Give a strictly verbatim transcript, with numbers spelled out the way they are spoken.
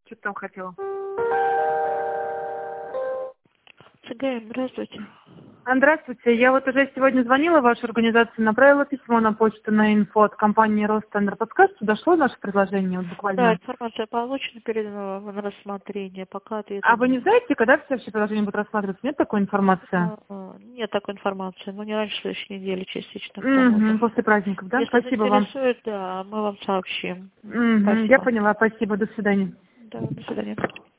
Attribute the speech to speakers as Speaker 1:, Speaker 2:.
Speaker 1: Что ты там хотела?
Speaker 2: ЦГМ, здравствуйте.
Speaker 1: Здравствуйте. Я вот уже сегодня звонила в вашу организацию, направила письмо на почту на инфо от компании Ростендер. Подскажете, дошло наше предложение вот буквально?
Speaker 2: Да, информация получена, передана на рассмотрение, пока ответа
Speaker 1: А вы не
Speaker 2: нет.
Speaker 1: знаете, когда все вообще предложения будут рассматриваться? Нет такой информации?
Speaker 2: А, а, Нет такой информации, но не раньше следующей недели частично, потому
Speaker 1: Угу,
Speaker 2: что.
Speaker 1: после праздников, да?
Speaker 2: Если
Speaker 1: Спасибо вам.
Speaker 2: заинтересует, да, мы вам сообщим.
Speaker 1: Угу, я
Speaker 2: Спасибо.
Speaker 1: поняла, спасибо, до свидания.
Speaker 2: Да, до свидания.